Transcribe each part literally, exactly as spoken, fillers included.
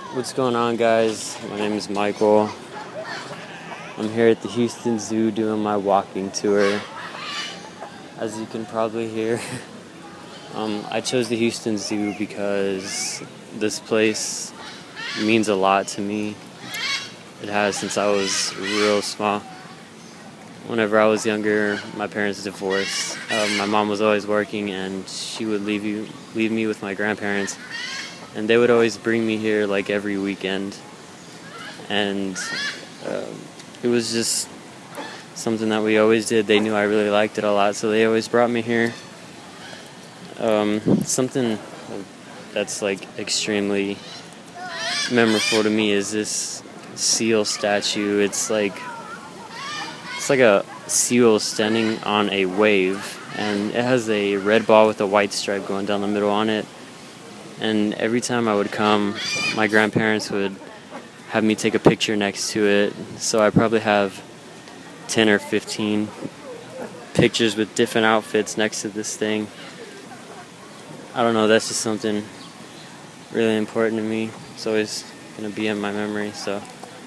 What's going on, guys? My name is Michael. I'm here at the Houston Zoo doing my walking tour. As you can probably hear, um, I chose the Houston Zoo because this place means a lot to me. It has since I was real small. Whenever I was younger, my parents divorced. Uh, my mom was always working, and she would leave you, leave me with my grandparents. And they would always bring me here like every weekend. And uh, it was just something that we always did. They knew I really liked it a lot, so they always brought me here. Um, something that's like extremely memorable to me is this seal statue. It's like it's like a seal standing on a wave, and it has a red ball with a white stripe going down the middle on it. And every time I would come, my grandparents would have me take a picture next to it. So I probably have ten or fifteen pictures with different outfits next to this thing. I don't know, that's just something really important to me. It's always going to be in my memory. So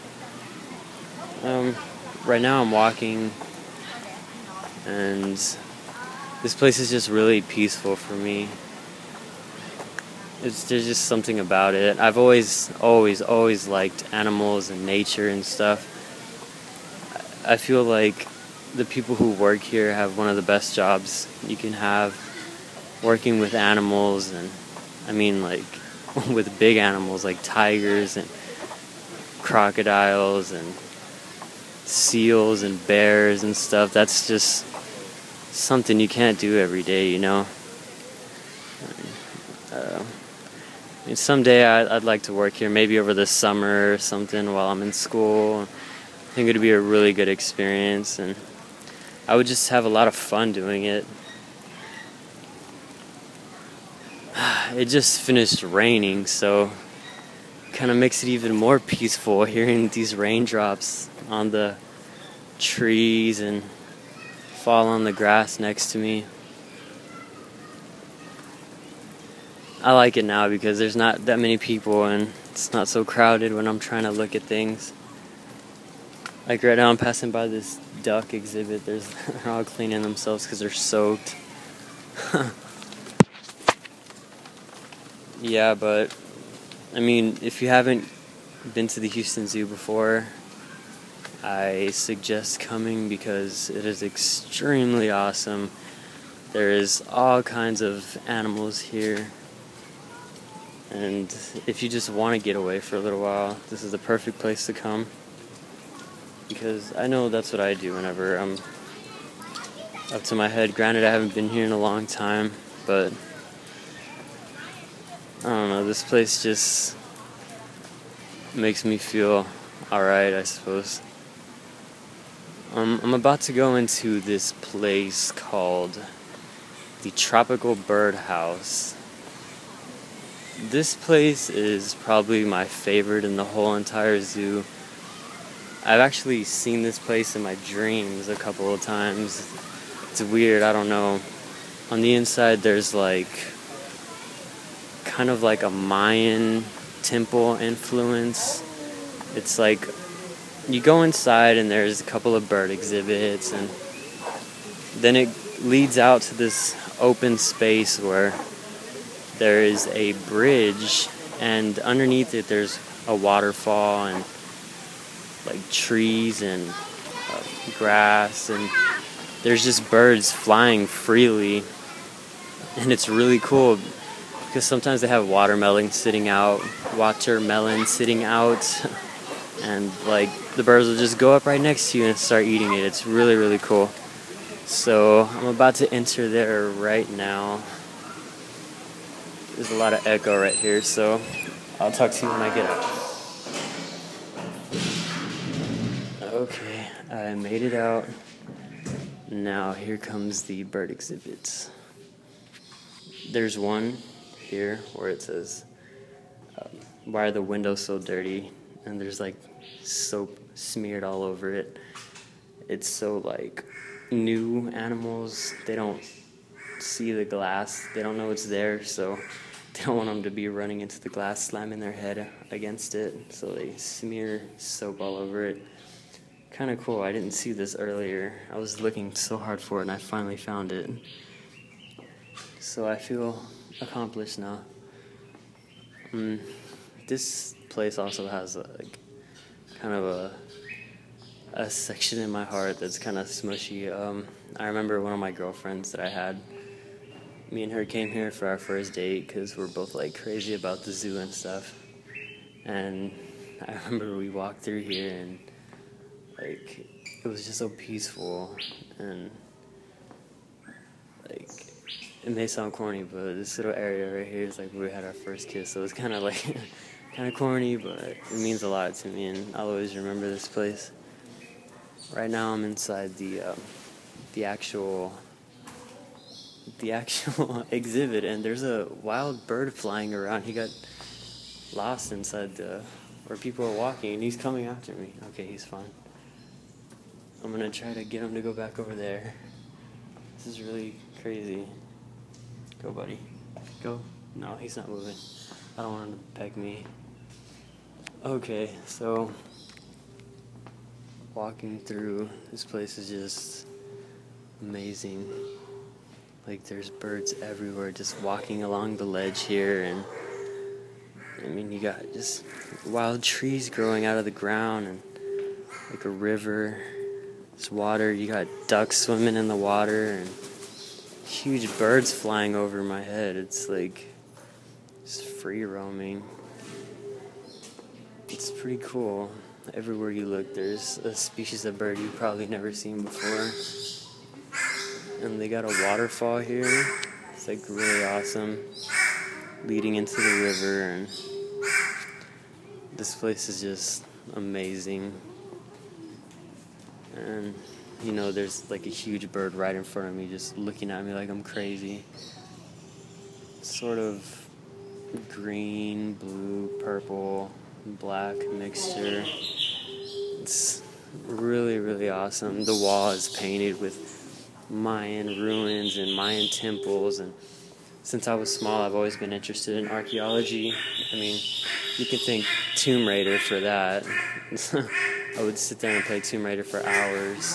um, right now I'm walking, and this place is just really peaceful for me. It's, there's just something about it. I've always, always, always liked animals and nature and stuff. I feel like the people who work here have one of the best jobs you can have, working with animals, and I mean like with big animals like tigers and crocodiles and seals and bears and stuff. That's just something you can't do every day, you know. Uh, I mean, someday I'd, I'd like to work here, maybe over the summer or something while I'm in school. I think it would be a really good experience, and I would just have a lot of fun doing it. It just finished raining, so it kind of makes it even more peaceful hearing these raindrops on the trees and fall on the grass next to me. I like it now because there's not that many people and it's not so crowded when I'm trying to look at things. Like right now I'm passing by this duck exhibit. There's, they're all cleaning themselves because they're soaked. Yeah, but I mean, if you haven't been to the Houston Zoo before, I suggest coming because it is extremely awesome. There is all kinds of animals here. And if you just want to get away for a little while, this is the perfect place to come. Because I know that's what I do whenever I'm up to my head. Granted, I haven't been here in a long time, but I don't know, this place just makes me feel alright, I suppose. Um, I'm about to go into this place called the Tropical Bird House. This place is probably my favorite in the whole entire zoo. I've actually seen this place in my dreams a couple of times. It's weird, I don't know. On the inside there's like kind of like a Mayan temple influence. It's like you go inside and there's a couple of bird exhibits, and then it leads out to this open space where there is a bridge, and underneath it there's a waterfall and like trees and uh, grass, and there's just birds flying freely, and it's really cool because sometimes they have watermelon sitting out, watermelon sitting out, and like the birds will just go up right next to you and start eating it. It's really, really cool. So I'm about to enter there right now. There's a lot of echo right here, so I'll talk to you when I get out. Okay, I made it out. Now here comes the bird exhibits. There's one here where it says, um, why are the windows so dirty? And there's like soap smeared all over it. It's so like new animals, they don't see the glass, they don't know it's there, so they don't want them to be running into the glass, slamming their head against it, so they smear soap all over it. Kind of cool. I didn't see this earlier. I was looking so hard for it, and I finally found it. So I feel accomplished now. Um, this place also has a, like kind of a a section in my heart that's kind of smushy. Um, I remember one of my girlfriends that I had. Me and her came here for our first date because we're both like crazy about the zoo and stuff. And I remember we walked through here and like it was just so peaceful, and like it may sound corny, but this little area right here is like where we had our first kiss. So it's kind of like kind of corny, but it means a lot to me, and I'll always remember this place. Right now I'm inside the um, the actual. the actual exhibit, and there's a wild bird flying around. He got lost inside the where people are walking, and he's coming after me. Okay, he's fine. I'm gonna try to get him to go back over there. This is really crazy. Go, buddy. Go. No, he's not moving. I don't want him to peg me. Okay, so walking through this place is just amazing. Like, there's birds everywhere just walking along the ledge here, and I mean, you got just wild trees growing out of the ground, and like a river, there's water, you got ducks swimming in the water, and huge birds flying over my head. It's like just free roaming. It's pretty cool. Everywhere you look, there's a species of bird you've probably never seen before. And they got a waterfall here. It's like really awesome, leading into the river, and this place is just amazing. And you know, there's like a huge bird right in front of me just looking at me like I'm crazy. Sort of green, blue, purple, black mixture. It's really, really awesome. The wall is painted with Mayan ruins and Mayan temples, and since I was small I've always been interested in archaeology. I mean, you can thank Tomb Raider for that. I would sit there and play Tomb Raider for hours,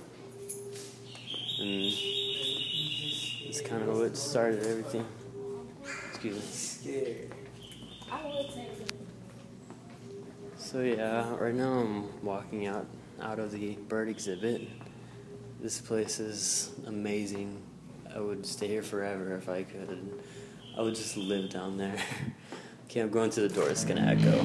and it's kind of what started everything. Excuse me. So yeah, right now I'm walking out out of the bird exhibit. This place is amazing. I would stay here forever if I could. I would just live down there. Okay, I'm going to the door. It's gonna echo.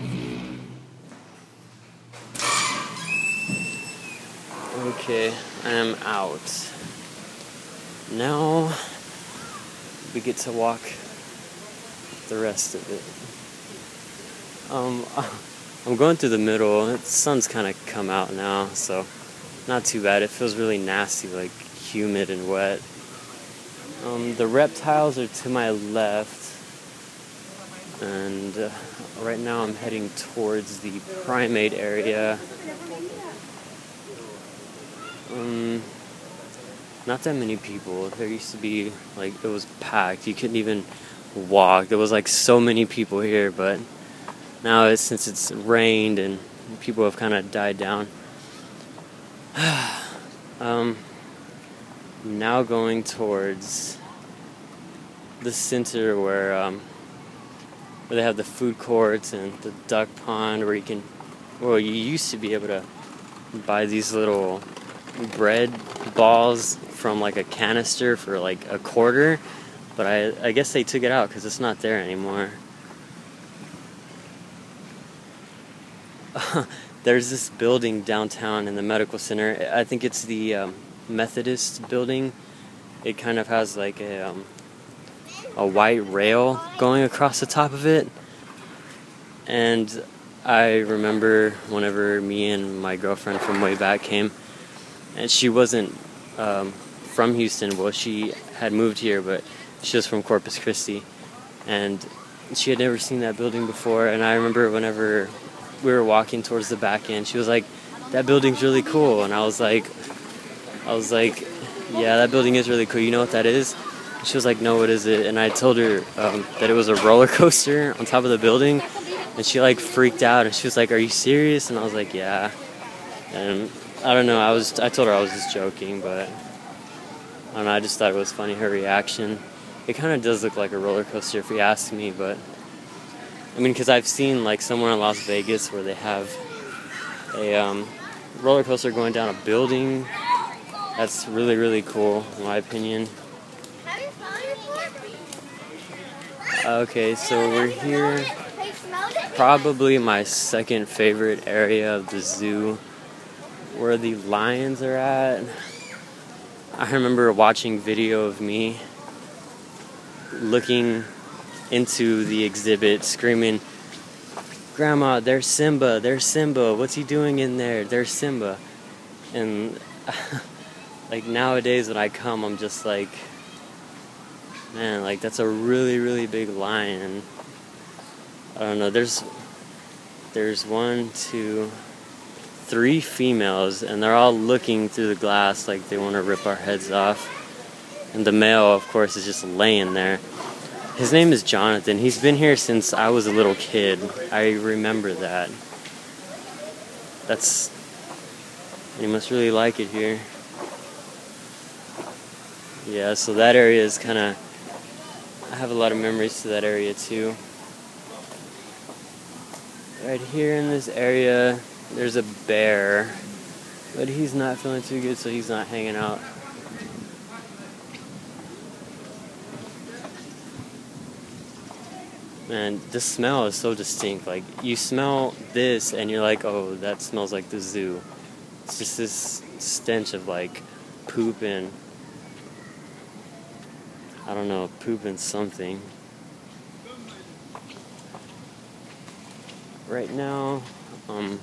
Okay, I am out. Now we get to walk the rest of it. Um, I'm going through the middle. The sun's kind of come out now, so not too bad. It feels really nasty, like humid and wet. Um, the reptiles are to my left, and uh, right now I'm heading towards the primate area. Um, not that many people. There used to be, like, it was packed. You couldn't even walk. There was like so many people here, but now it's, since it's rained and people have kind of died down. um, I'm now going towards the center where um, where they have the food courts and the duck pond, where you can, well, you used to be able to buy these little bread balls from like a canister for like a quarter, but I, I guess they took it out because it's not there anymore. There's this building downtown in the medical center. I think it's the um, Methodist building. It kind of has like a um, a white rail going across the top of it. And I remember whenever me and my girlfriend from way back came, and she wasn't um, from Houston. Well, she had moved here, but she was from Corpus Christi, and she had never seen that building before. And I remember whenever we were walking towards the back end, she was like, "That building's really cool," and I was like, I was like, "Yeah, that building is really cool. You know what that is?" She was like, no, what is it? And I told her um, that it was a roller coaster on top of the building. And she like freaked out and she was like, are you serious? And I was like, yeah. And I don't know, I was I told her I was just joking, but I don't know, I just thought it was funny, her reaction. It kind of does look like a roller coaster if you ask me, but I mean, because I've seen like somewhere in Las Vegas where they have a um, roller coaster going down a building. That's really, really cool, in my opinion. Okay, so we're here. Probably my second favorite area of the zoo, where the lions are at. I remember watching video of me looking into the exhibit, screaming, "Grandma, there's Simba, there's Simba, what's he doing in there? There's Simba." And like nowadays when I come, I'm just like, man, like that's a really, really big lion. I don't know, there's there's one, two, three females, and they're all looking through the glass like they want to rip our heads off. And the male, of course, is just laying there. His name is Jonathan. He's been here since I was a little kid. I remember that. That's... You must really like it here. Yeah, so that area is kind of... I have a lot of memories to that area, too. Right here in this area, there's a bear. But he's not feeling too good, so he's not hanging out. Man, the smell is so distinct. Like, you smell this and you're like, oh, that smells like the zoo. It's just this stench of like poop and, I don't know, poop and something. Right now, um,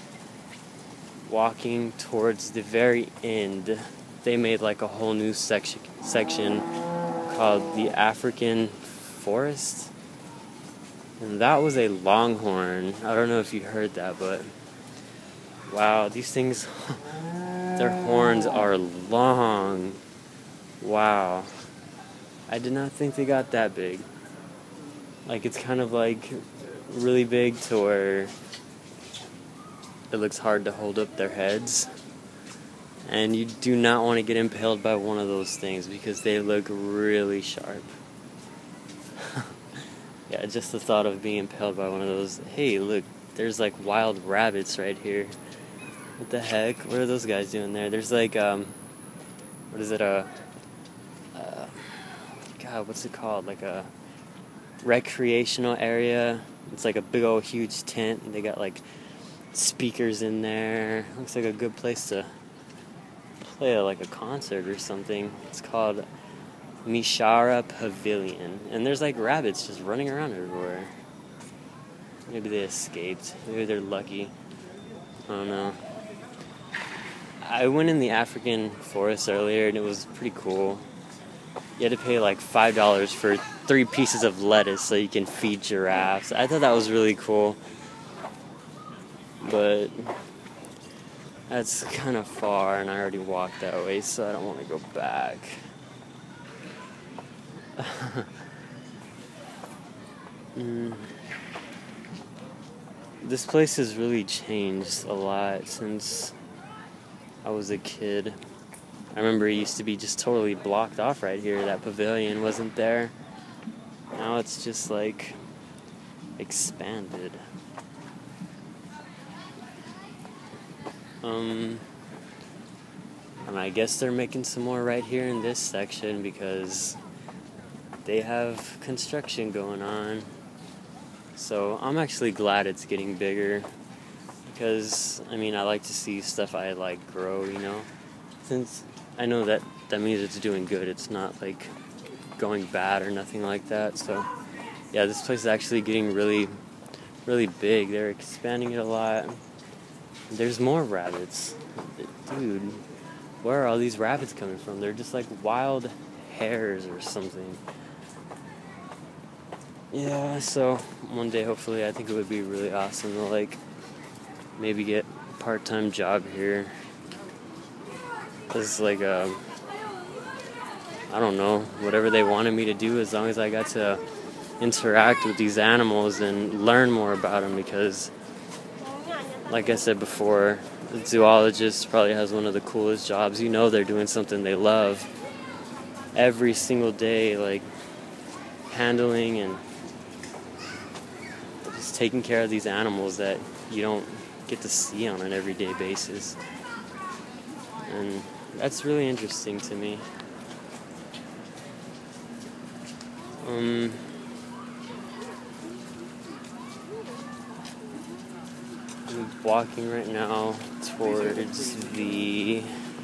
walking towards the very end. They made like a whole new section section called the African Forest. And that was a longhorn. I don't know if you heard that, but wow, these things, their horns are long. Wow. I did not think they got that big. Like, it's kind of like really big to where it looks hard to hold up their heads. And you do not want to get impaled by one of those things because they look really sharp. Yeah, just the thought of being impaled by one of those. Hey, look, there's like wild rabbits right here. What the heck? What are those guys doing there? There's like, um, what is it, a, uh, God, what's it called? Like a recreational area. It's like a big old huge tent, and they got like speakers in there. Looks like a good place to play like a concert or something. It's called Mishara Pavilion, and there's like rabbits just running around everywhere. Maybe they escaped. Maybe they're lucky. I don't know. I went in the African forest earlier, and it was pretty cool. You had to pay like five dollars for three pieces of lettuce so you can feed giraffes. I thought that was really cool, but that's kind of far, and I already walked that way, so I don't want to go back. mm. This place has really changed a lot since I was a kid. I remember it used to be just totally blocked off right here. That pavilion wasn't there. Now it's just like expanded. Um, and I guess they're making some more right here in this section because they have construction going on. So I'm actually glad it's getting bigger because, I mean, I like to see stuff I like grow, you know. Since I know that that means it's doing good. It's not like going bad or nothing like that. So yeah, this place is actually getting really, really big. They're expanding it a lot. There's more rabbits. Dude, where are all these rabbits coming from? They're just like wild hares or something. Yeah, so one day hopefully I think it would be really awesome to like maybe get a part-time job here. This is like a I don't know, whatever they wanted me to do, as long as I got to interact with these animals and learn more about them, because like I said before, the zoologist probably has one of the coolest jobs. You know they're doing something they love every single day, like handling and just taking care of these animals that you don't get to see on an everyday basis. And that's really interesting to me. Um, I'm walking right now towards the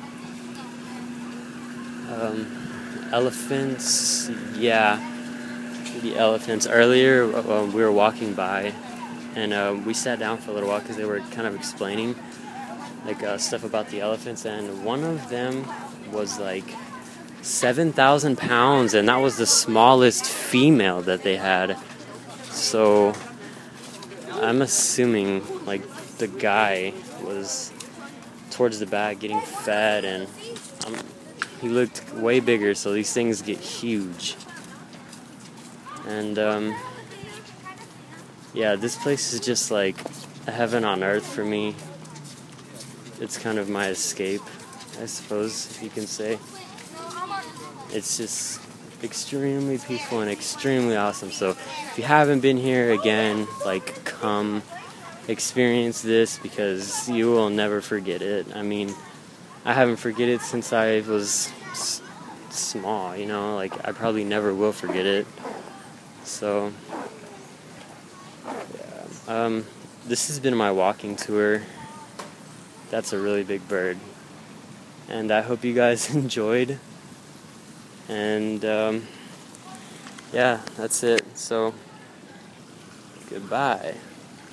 um, elephants. Yeah, the elephants. Earlier, uh, we were walking by, and uh, we sat down for a little while because they were kind of explaining like uh, stuff about the elephants, and one of them was like seven thousand pounds, and that was the smallest female that they had. So I'm assuming like the guy was towards the back getting fed, and um, he looked way bigger, so these things get huge. And um, yeah, this place is just like a heaven on earth for me. It's kind of my escape, I suppose, if you can say. It's just extremely peaceful and extremely awesome. So if you haven't been here, again, like, come experience this, because you will never forget it. I mean, I haven't forget it since I was s- small, you know, like I probably never will forget it. So yeah. Um, this has been my walking tour. That's a really big bird. And I hope you guys enjoyed. And um, yeah, that's it. So, goodbye.